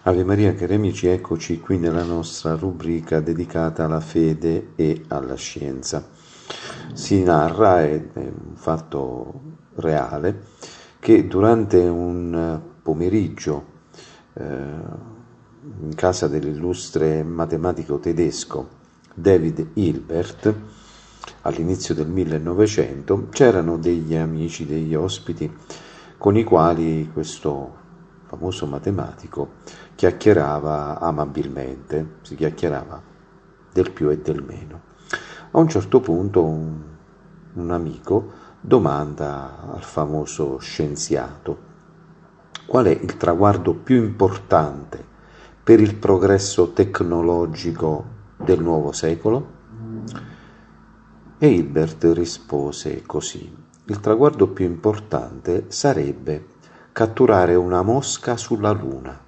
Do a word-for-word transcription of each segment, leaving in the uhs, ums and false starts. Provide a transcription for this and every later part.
Ave Maria, cari amici, eccoci qui nella nostra rubrica dedicata alla fede e alla scienza. Si narra, è un fatto reale, che durante un pomeriggio eh, in casa dell'illustre matematico tedesco David Hilbert, all'inizio del millenovecento, c'erano degli amici, degli ospiti, con i quali questo famoso matematico chiacchierava amabilmente, si chiacchierava del più e del meno. A un certo punto un, un amico domanda al famoso scienziato: qual è il traguardo più importante per il progresso tecnologico del nuovo secolo? E Hilbert rispose così: il traguardo più importante sarebbe catturare una mosca sulla Luna.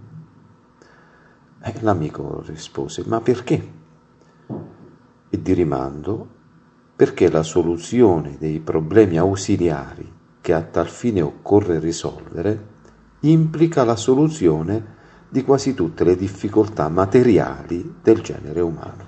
E l'amico rispose: ma perché? E di rimando: perché la soluzione dei problemi ausiliari che a tal fine occorre risolvere implica la soluzione di quasi tutte le difficoltà materiali del genere umano.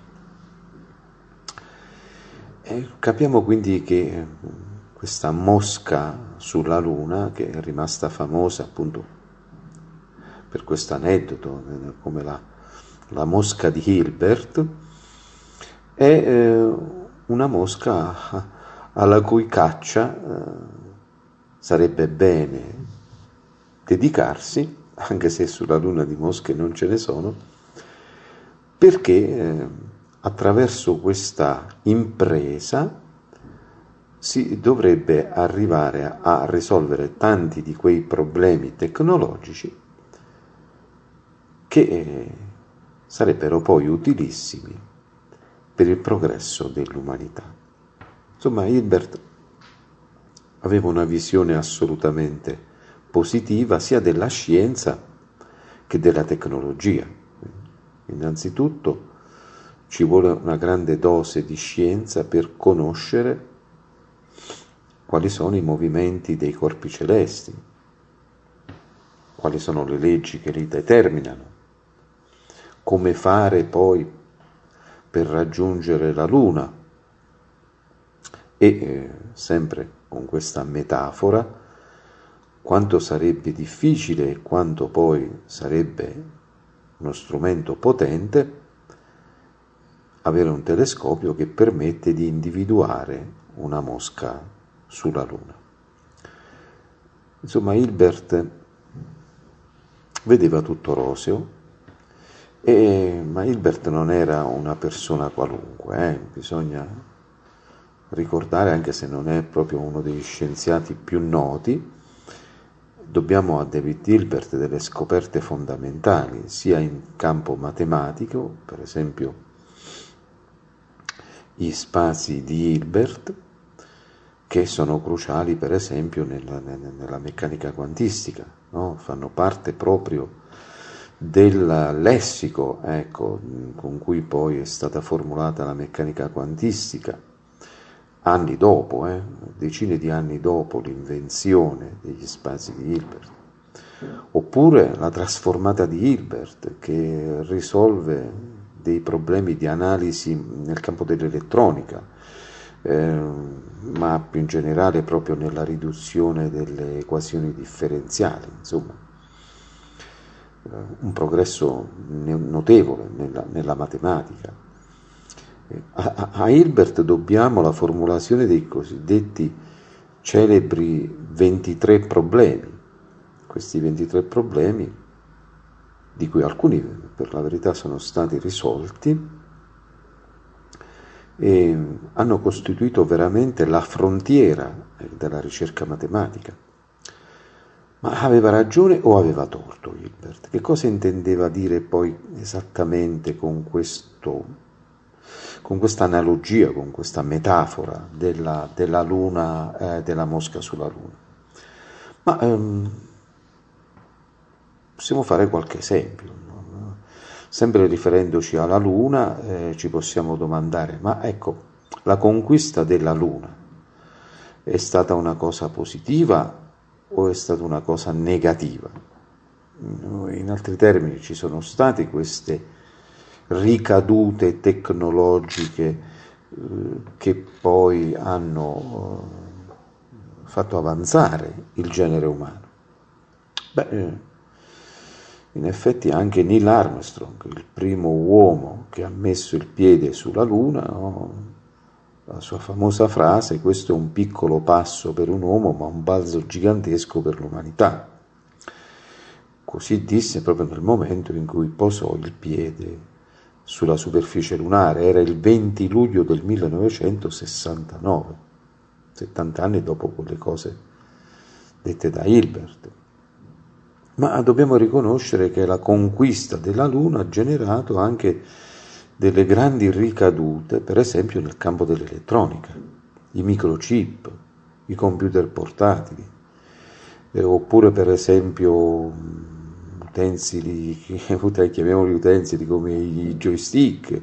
E capiamo quindi che questa mosca sulla Luna, che è rimasta famosa appunto per questo aneddoto, come la, la mosca di Hilbert, è eh, una mosca alla cui caccia eh, sarebbe bene dedicarsi, anche se sulla Luna di mosche non ce ne sono, perché eh, attraverso questa impresa si dovrebbe arrivare a risolvere tanti di quei problemi tecnologici che eh, sarebbero poi utilissimi per il progresso dell'umanità. Insomma, Hilbert aveva una visione assolutamente positiva sia della scienza che della tecnologia. Innanzitutto ci vuole una grande dose di scienza per conoscere quali sono i movimenti dei corpi celesti, quali sono le leggi che li determinano, come fare poi per raggiungere la Luna. E eh, sempre con questa metafora, quanto sarebbe difficile e quanto poi sarebbe uno strumento potente avere un telescopio che permette di individuare una mosca sulla Luna. Insomma, Hilbert vedeva tutto roseo, e, ma Hilbert non era una persona qualunque, eh? Bisogna ricordare, anche se non è proprio uno degli scienziati più noti, dobbiamo a David Hilbert delle scoperte fondamentali, sia in campo matematico, per esempio gli spazi di Hilbert, che sono cruciali per esempio nella, nella meccanica quantistica, no? Fanno parte proprio del lessico, ecco, con cui poi è stata formulata la meccanica quantistica, anni dopo, eh, decine di anni dopo l'invenzione degli spazi di Hilbert. Oppure la trasformata di Hilbert, che risolve dei problemi di analisi nel campo dell'elettronica, eh, ma più in generale proprio nella riduzione delle equazioni differenziali. Insomma, un progresso notevole nella, nella matematica. A, a Hilbert dobbiamo la formulazione dei cosiddetti celebri ventitré problemi. Questi ventitré problemi, di cui alcuni per la verità sono stati risolti, e hanno costituito veramente la frontiera della ricerca matematica. Ma aveva ragione o aveva torto Hilbert? Che cosa intendeva dire poi esattamente con questo, con questa analogia, con questa metafora della, della luna, eh, della mosca sulla luna? Ma ehm, possiamo fare qualche esempio, no? Sempre riferendoci alla luna, eh, ci possiamo domandare: ma ecco, la conquista della luna è stata una cosa positiva o è stata una cosa negativa? In altri termini, ci sono state queste ricadute tecnologiche eh, che poi hanno eh, fatto avanzare il genere umano. Beh, eh, in effetti anche Neil Armstrong, il primo uomo che ha messo il piede sulla Luna, no? La sua famosa frase: questo è un piccolo passo per un uomo, ma un balzo gigantesco per l'umanità. Così disse proprio nel momento in cui posò il piede sulla superficie lunare. Era il venti luglio del millenovecentosessantanove, settanta anni dopo quelle cose dette da Hilbert. Ma dobbiamo riconoscere che la conquista della Luna ha generato anche delle grandi ricadute, per esempio nel campo dell'elettronica, i microchip, i computer portatili, eh, oppure per esempio utensili, chiamiamoli utensili come i joystick,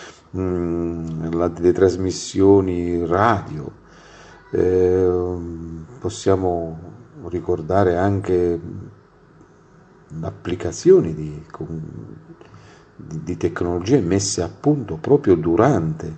mh, le teletrasmissioni radio, eh, possiamo ricordare anche applicazioni di, di, di tecnologie messe a punto proprio durante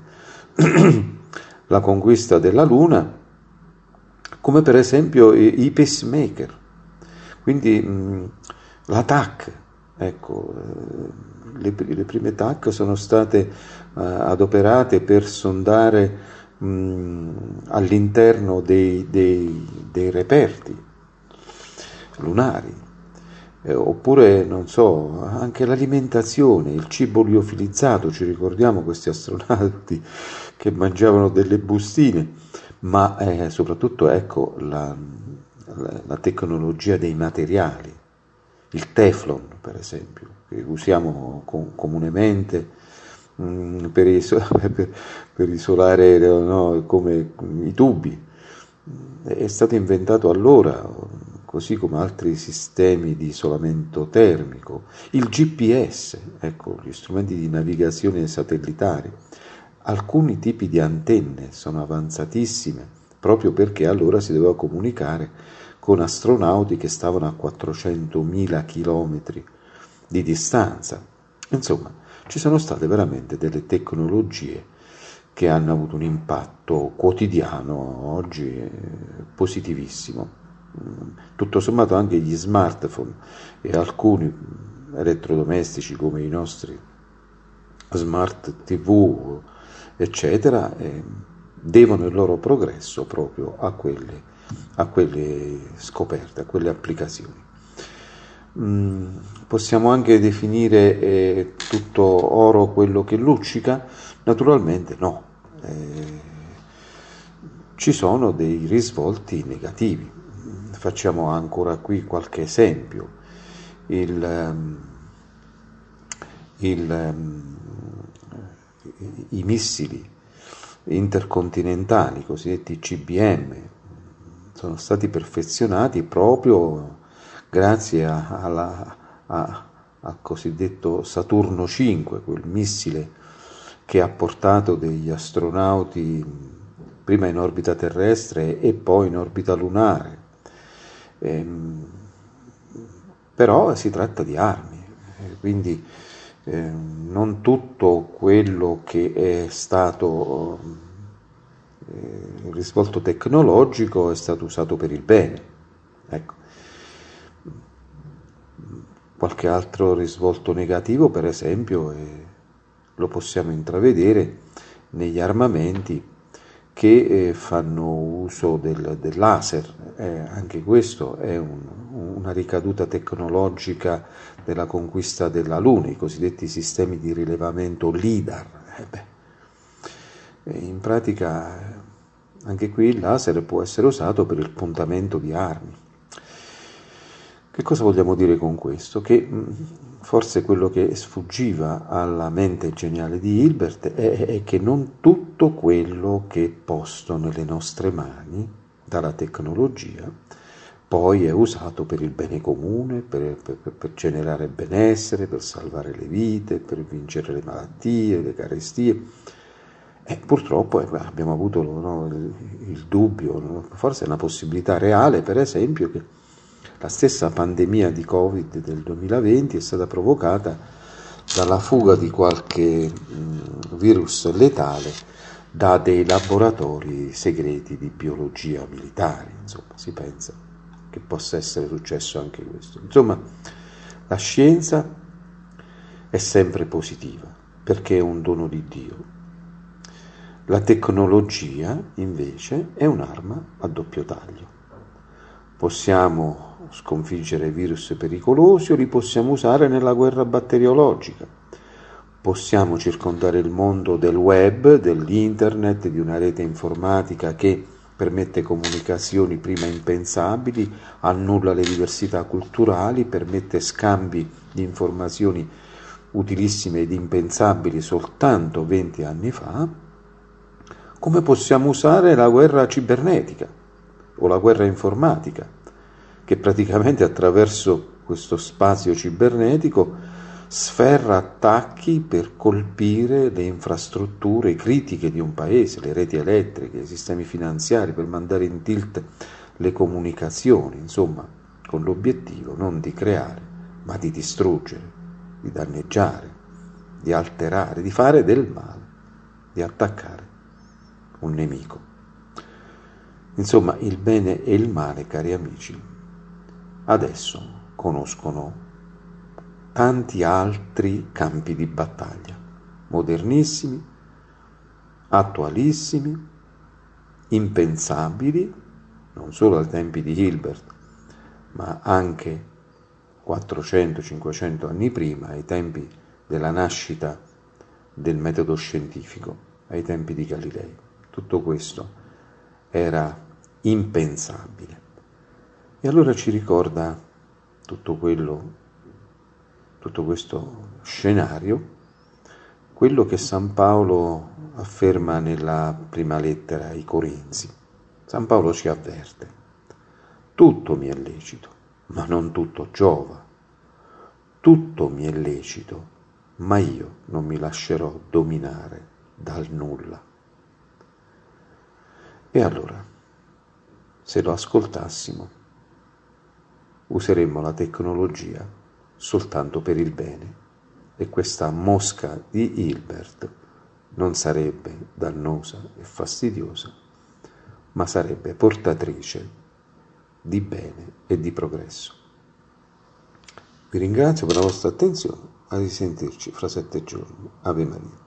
la conquista della Luna, come per esempio i, i pacemaker, quindi mh, la T A C, ecco, le, le prime T A C sono state uh, adoperate per sondare mh, all'interno dei, dei, dei reperti lunari. Eh, oppure, non so, anche l'alimentazione, il cibo liofilizzato. Ci ricordiamo questi astronauti che mangiavano delle bustine, ma eh, soprattutto, ecco, la, la, la tecnologia dei materiali, il Teflon, per esempio, che usiamo com- comunemente mh, per, iso- per, per isolare, no, come i tubi. È stato inventato allora, così come altri sistemi di isolamento termico, il G P S, ecco, gli strumenti di navigazione satellitari. Alcuni tipi di antenne sono avanzatissime, proprio perché allora si doveva comunicare con astronauti che stavano a quattrocentomila chilometri di distanza. Insomma, ci sono state veramente delle tecnologie che hanno avuto un impatto quotidiano oggi positivissimo. Tutto sommato anche gli smartphone e alcuni elettrodomestici come i nostri smart tivù, eccetera, eh, devono il loro progresso proprio a quelle, a quelle scoperte, a quelle applicazioni. Mm, possiamo anche definire eh, tutto oro quello che luccica? Naturalmente no. Eh, ci sono dei risvolti negativi. Facciamo ancora qui qualche esempio. Il, il, i missili intercontinentali, cosiddetti C B M, sono stati perfezionati proprio grazie a, alla, a, al cosiddetto Saturno cinque, quel missile che ha portato degli astronauti prima in orbita terrestre e poi in orbita lunare. Ehm, però si tratta di armi, quindi eh, non tutto quello che è stato eh, il risvolto tecnologico è stato usato per il bene. Ecco. Qualche altro risvolto negativo, per esempio, eh, lo possiamo intravedere negli armamenti che eh, fanno uso del, del laser. Eh, anche questo è un, una ricaduta tecnologica della conquista della Luna, i cosiddetti sistemi di rilevamento LIDAR. Eh beh, in pratica anche qui il laser può essere usato per il puntamento di armi. Che cosa vogliamo dire con questo? Che forse quello che sfuggiva alla mente geniale di Hilbert è, è che non tutto quello che è posto nelle nostre mani dalla tecnologia poi è usato per il bene comune, per, per, per generare benessere, per salvare le vite, per vincere le malattie, le carestie. E purtroppo eh, abbiamo avuto no, il, il dubbio, no? Forse è una possibilità reale, per esempio, che La stessa pandemia di Covid del duemilaventi è stata provocata dalla fuga di qualche mh, virus letale da dei laboratori segreti di biologia militari. Insomma, si pensa che possa essere successo anche questo. Insomma, la scienza è sempre positiva perché è un dono di Dio. La tecnologia, invece, è un'arma a doppio taglio. Possiamo sconfiggere virus pericolosi o li possiamo usare nella guerra batteriologica. Possiamo circondare il mondo del web, dell'internet, di una rete informatica che permette comunicazioni prima impensabili, annulla le diversità culturali, permette scambi di informazioni utilissime ed impensabili soltanto venti anni fa. Come possiamo usare la guerra cibernetica o la guerra informatica, che praticamente attraverso questo spazio cibernetico sferra attacchi per colpire le infrastrutture critiche di un paese, le reti elettriche, i sistemi finanziari, per mandare in tilt le comunicazioni, insomma, con l'obiettivo non di creare, ma di distruggere, di danneggiare, di alterare, di fare del male, di attaccare un nemico. Insomma, il bene e il male, cari amici, adesso conoscono tanti altri campi di battaglia, modernissimi, attualissimi, impensabili, non solo ai tempi di Hilbert, ma anche quattrocento cinquecento anni prima, ai tempi della nascita del metodo scientifico, ai tempi di Galilei. Tutto questo era impensabile. E allora ci ricorda tutto quello, tutto questo scenario, quello che San Paolo afferma nella prima lettera ai Corinzi. San Paolo ci avverte: tutto mi è lecito, ma non tutto giova. Tutto mi è lecito, ma io non mi lascerò dominare dal nulla. E allora, se lo ascoltassimo, useremmo la tecnologia soltanto per il bene e questa mosca di Hilbert non sarebbe dannosa e fastidiosa, ma sarebbe portatrice di bene e di progresso. Vi ringrazio per la vostra attenzione, a risentirci fra sette giorni. Ave Maria.